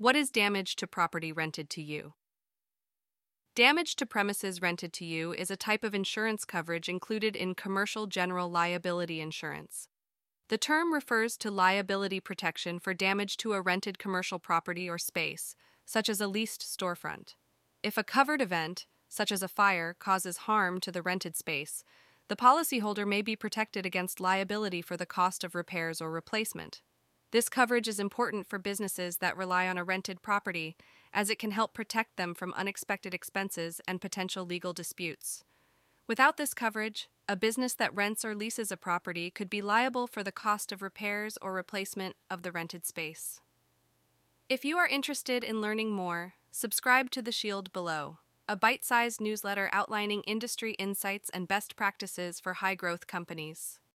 What is damage to property rented to you? Damage to premises rented to you is a type of insurance coverage included in commercial general liability insurance. The term refers to liability protection for damage to a rented commercial property or space, such as a leased storefront. If a covered event, such as a fire, causes harm to the rented space, the policyholder may be protected against liability for the cost of repairs or replacement. This coverage is important for businesses that rely on a rented property, as it can help protect them from unexpected expenses and potential legal disputes. Without this coverage, a business that rents or leases a property could be liable for the cost of repairs or replacement of the rented space. If you are interested in learning more, subscribe to The Shield below, a bite-sized newsletter outlining industry insights and best practices for high-growth companies.